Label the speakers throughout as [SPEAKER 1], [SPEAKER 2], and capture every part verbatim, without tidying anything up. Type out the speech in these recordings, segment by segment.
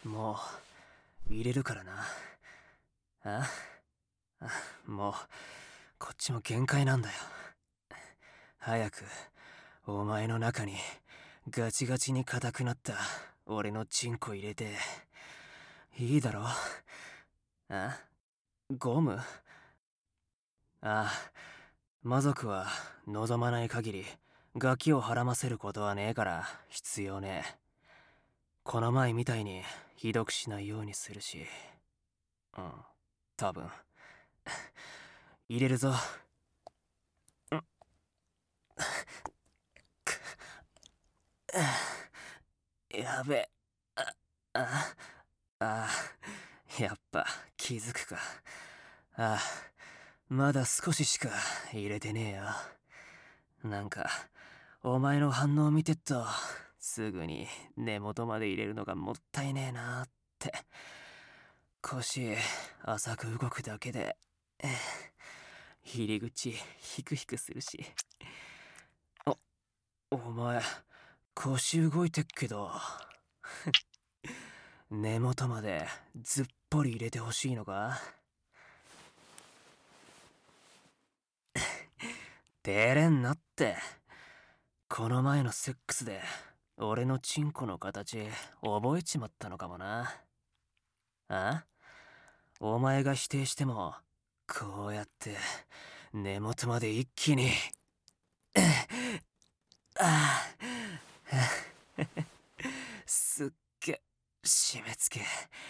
[SPEAKER 1] もう入れるからな。ああもうこっちも限界なんだよ。早くお前の中にガチガチに硬くなった俺のチンコ入れていいだろ。あゴム。ああ魔族は望まない限りガキをはらませることはねえから必要ねえ。この前みたいにひどくしないようにするし。うん多分入れるぞ。やべ。あああやっぱ気づくか。ああまだ少ししか入れてねえよ。なんかお前の反応を見てっとすぐに根元まで入れるのがもったいねえなって。腰浅く動くだけで入り口ヒクヒクするし。おお前腰動いてっけど根元までずっぽり入れてほしいのか。照れんなって。この前のセックスで俺のチンコの形覚えちまったのかもな。あお前が否定してもこうやって根元まで一気にああすっげ締め付け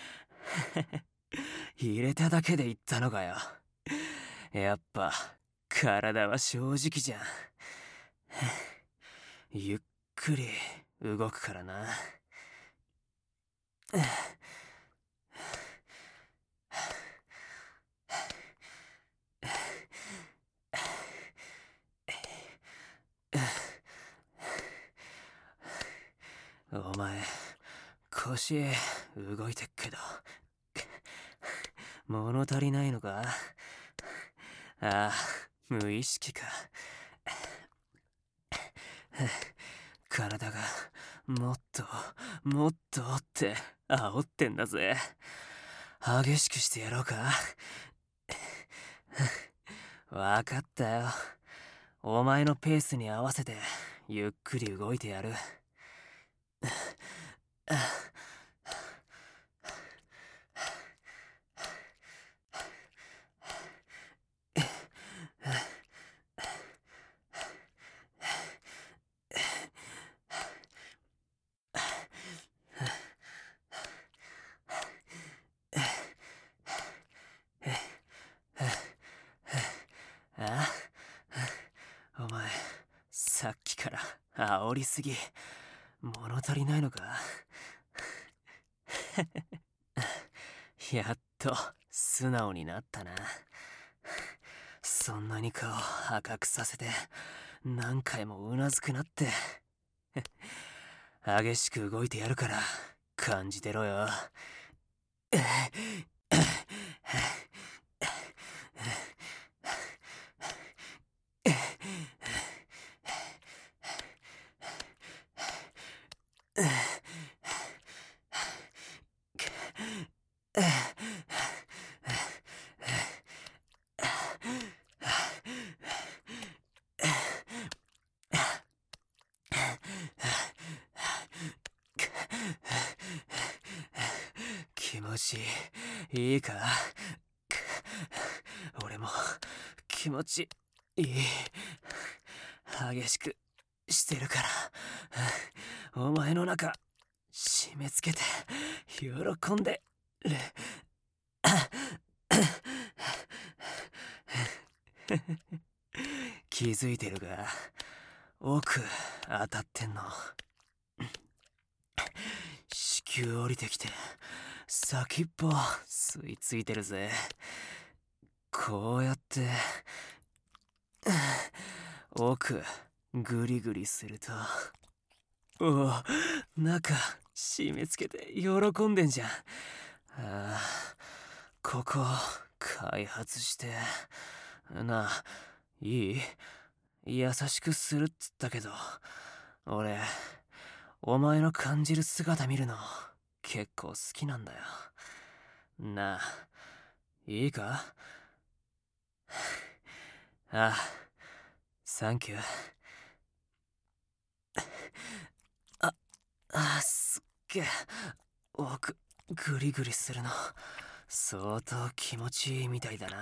[SPEAKER 1] 入れただけで言ったのかよ。やっぱ体は正直じゃん。ゆっくり動くからな。お前腰動いてっけど物足りないのか。ああ無意識か。体がもっともっとって煽ってんだぜ。激しくしてやろうか。わかったよ。お前のペースに合わせてゆっくり動いてやる。あお前さっきから煽りすぎ。物足りないのか。やっと素直になったな。そんなに顔赤くさせて何回もうなずくなって。激しく動いてやるから感じてろよ。気持ちいいか。俺も気持ちいい。激しくしてるからお前の中締め付けて喜んでる。気づいてるが奥当たってんの。子宮降りてきて先っぽ吸い付いてるぜ。こうやって奥グリグリするとおお中締め付けて喜んでんじゃん。ああここ開発してなあいい優しくするっつったけど俺お前の感じる姿見るの結構好きなんだよ。なあ、いいか？ああ、サンキュー。あ、あ、すっげえ。奥、グリグリするの、相当気持ちいいみたいだな。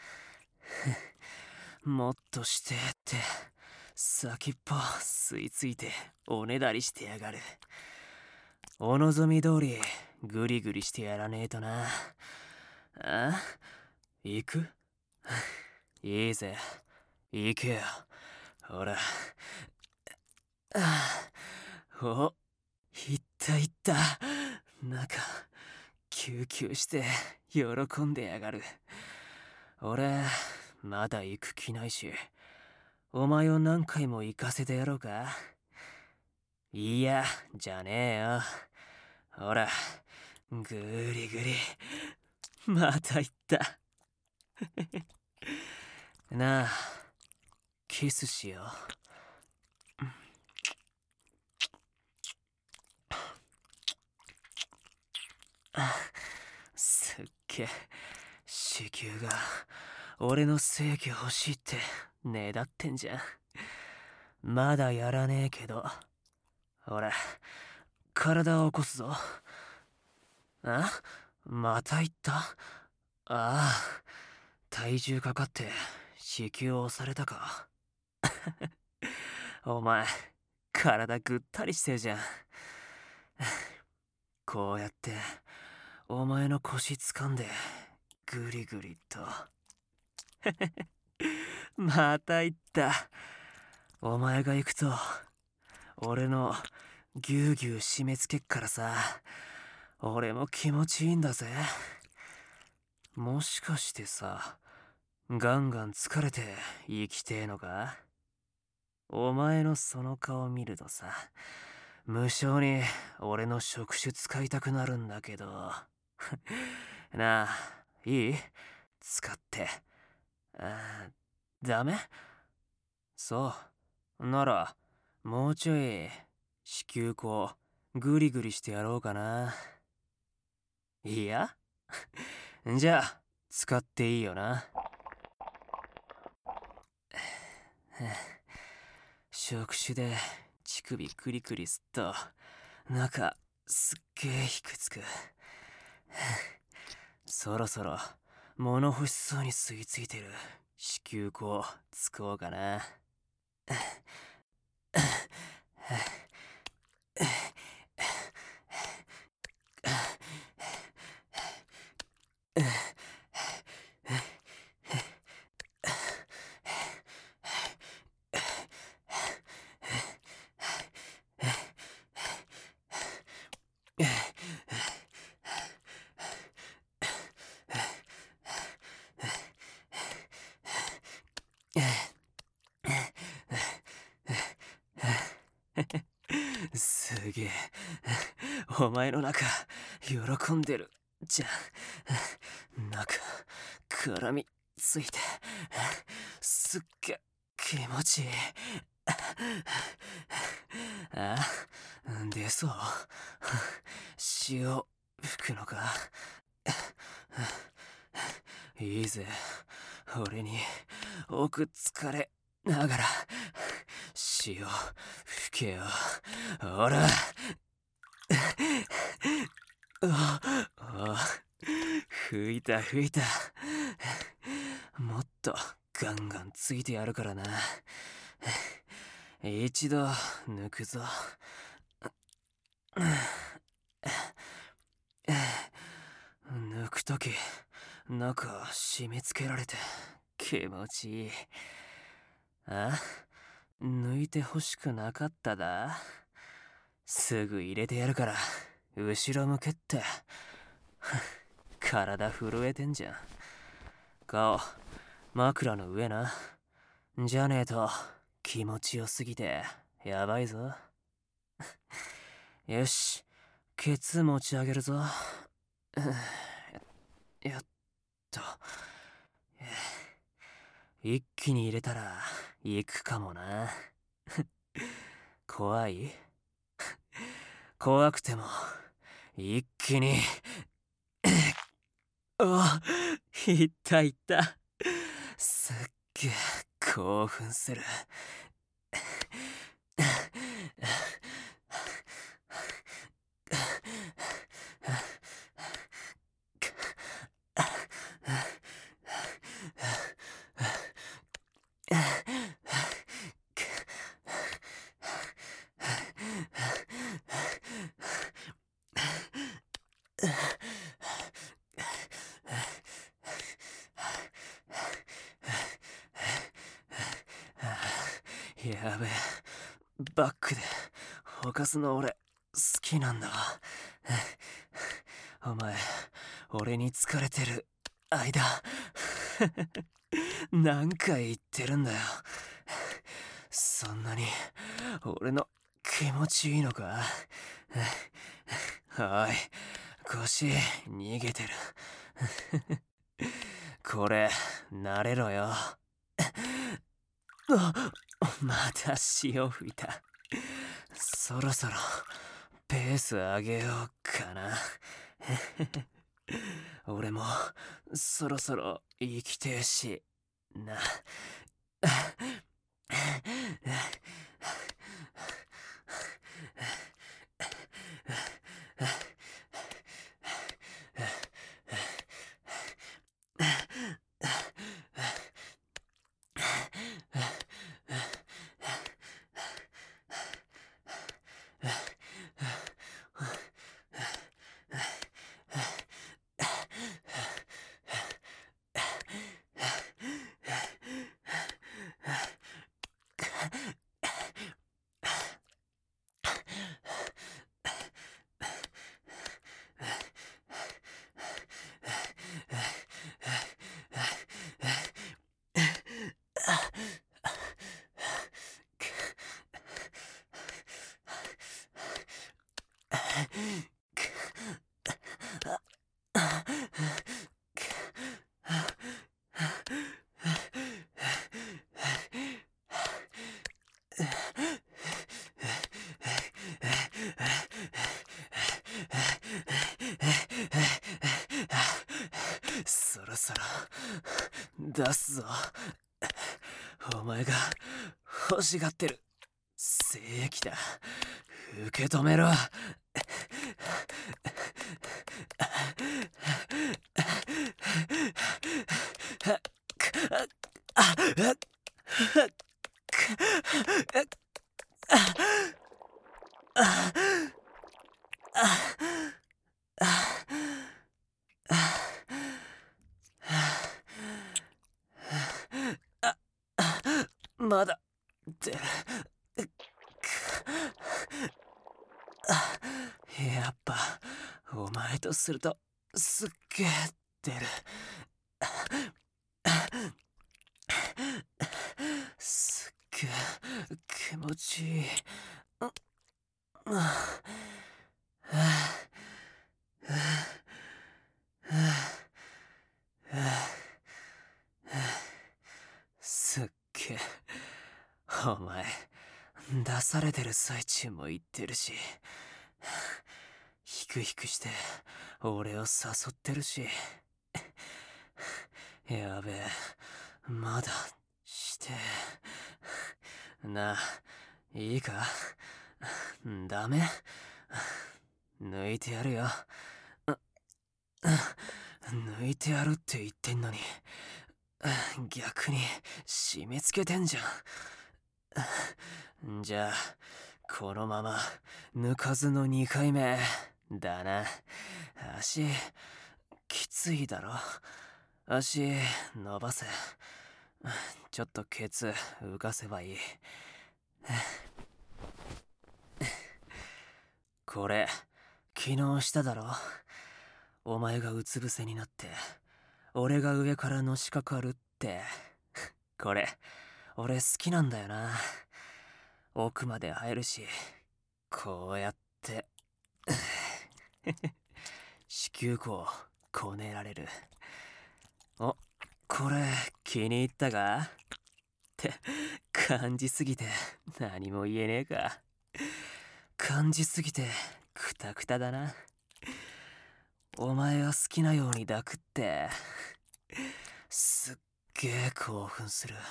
[SPEAKER 1] もっとしてって、先っぽ吸い付いておねだりしてやがる。お望み通り、グリグリしてやらねえとな。あ？行く？いいぜ。行けよ。ほら。お、いったいった。なんか、キューキューして喜んでやがる。俺、まだ行く気ないし、お前を何回も行かせてやろうか？いや、じゃねえよ。ほら、ぐりぐり。また行った。なあ、キスしよう。すっげえ、子宮が俺の正義欲しいってねだってんじゃん。まだやらねえけど、ほら、体を起こすぞ。あ？また言った？ああ、体重かかって子宮を押されたか。お前、体ぐったりしてるじゃん。こうやってお前の腰掴んでグリグリと。また言った。お前が行くと俺のぎゅうぎゅう締め付けっからさ、俺も気持ちいいんだぜ。もしかしてさ、ガンガン疲れて生きてえのか？お前のその顔見るとさ、無性に俺の触手使いたくなるんだけど。なあ、いい？使って。あ、ダメ？そう。なら、もうちょい、子宮口、グリグリしてやろうかな。いや？じゃあ、使っていいよな。触手で乳首クリクリすっと、中、すっげえひくつく。そろそろ、物欲しそうに吸い付いてる子宮口、つこうかな。すげえ、お前の中喜んでるじゃん。なんか絡みついてすっげえ気持ちいい。あ、出そう？潮吹くのか？いいぜ、俺に奥疲れながら潮吹けよ。ほら。おお、吹いた吹いた。もっとガンガンついてやるからな。一度抜くぞ。抜くとき、中締め付けられて気持ちいい。あ？抜いて欲しくなかっただ？すぐ入れてやるから後ろ向けって。体震えてんじゃん。顔、枕の上な。じゃねえと気持ちよすぎてやばいぞ。よし、ケツ持ち上げるぞ。やっと。一気に入れたら行くかもな。怖い？怖くても一気にお、いったいった。すっげえ興奮する。やべえ、バックでほかすの俺好きなんだわ。お前、俺に疲れてる間何回言ってるんだよ。そんなに俺の気持ちいいのか？おい、腰逃げてる。これ慣れろよ。また潮吹いた。そろそろペース上げようかな。俺もそろそろ生きてえしな。そろそろ出すぞ。お前が欲しがってる精液だ。受け止めろ。まだ出る。やっぱお前とするとすっげえ出る。すっげえ気持ちいい。すっげえ。お前出されてる最中も言ってるし、ヒクヒクして俺を誘ってるし。やべえ、まだしてなあ、いいか？ダメ？抜いてやるよ。抜いてやるって言ってんのに逆に締め付けてんじゃん。じゃあこのまま抜かずのにかいめだな。足きついだろ。足伸ばせ。ちょっとケツ浮かせばいい。これ昨日しただろ。お前がうつ伏せになって俺が上からのしかかるって。これ俺好きなんだよな。奥まで入るし、こうやって子宮口こねられる。お、これ気に入ったか？って感じすぎて何も言えねえか。感じすぎてクタクタだな。 お前は好きなように抱くってすっげえ興奮する。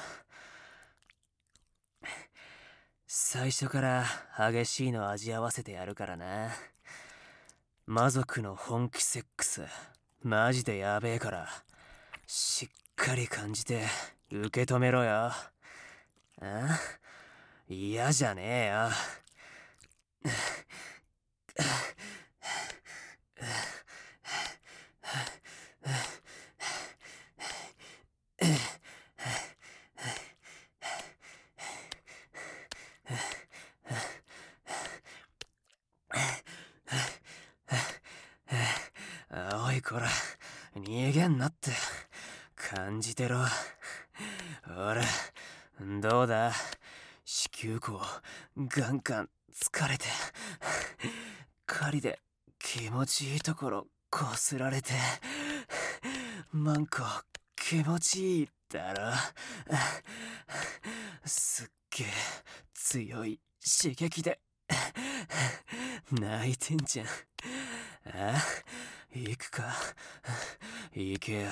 [SPEAKER 1] 最初から激しいの味合わせてやるからな。魔族の本気セックスマジでやべえからしっかり感じて受け止めろよ。あ？嫌じゃねえよ。おいこら、逃げんなって。感じてろ。ほら、どうだ、子宮口ガンガン疲れて狩りで気持ちいいところこすられてマンコ気持ちいいだろ。すっげえ強い刺激で泣いてんじゃん。あ、行くか。行けよ。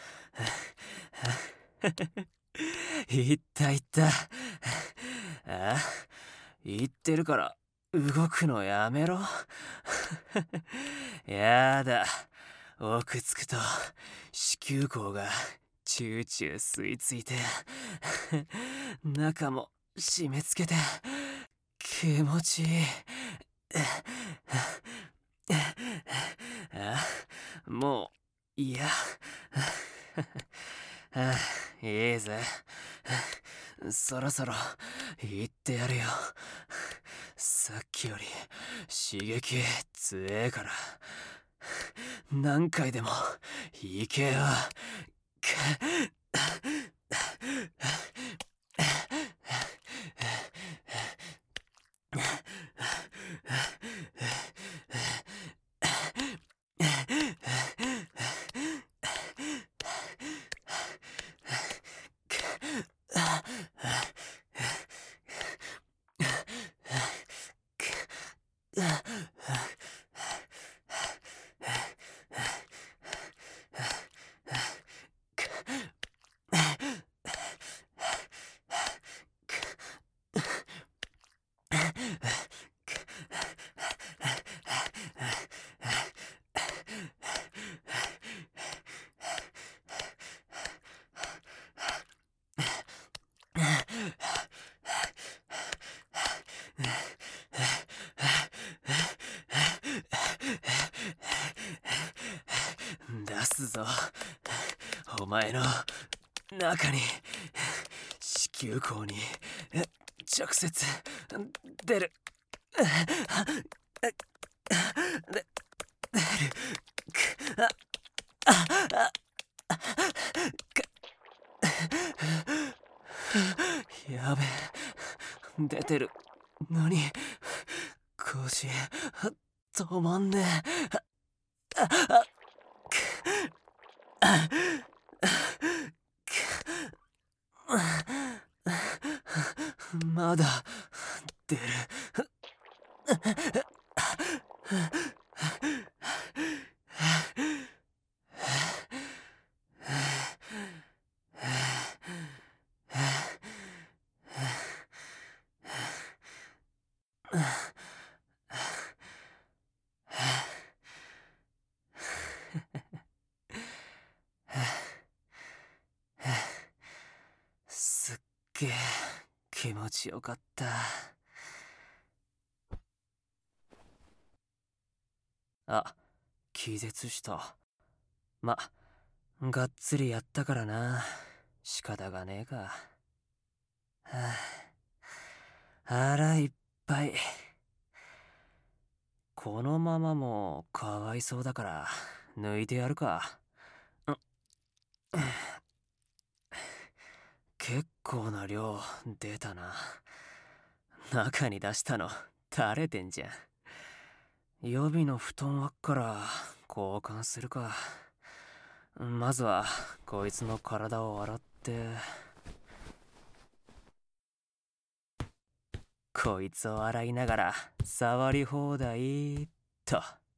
[SPEAKER 1] 行った行った。あ、言ってるから動くのやめろ。やだ、奥つくと子宮口がチューチュー吸い付いて中も締め付けて気持ちいい。あ、もういや。いいぜ。そろそろ行ってやるよ。さっきより刺激強えから何回でも行けよ。出すぞ、お前の中に子宮口に直接出る。で出る。やべえ、出てるのに腰止まんねえ。まだ出る。すっげえ気持ちよかった。あ、気絶した。ま、がっつりやったからな。仕方がねえか。はあ、腹いっぱい。このままもかわいそうだから抜いてやるか。結構な量出たな。中に出したの垂れてんじゃん。予備の布団あっから交換するか。まずはこいつの体を洗って、こいつを洗いながら触り放題っと。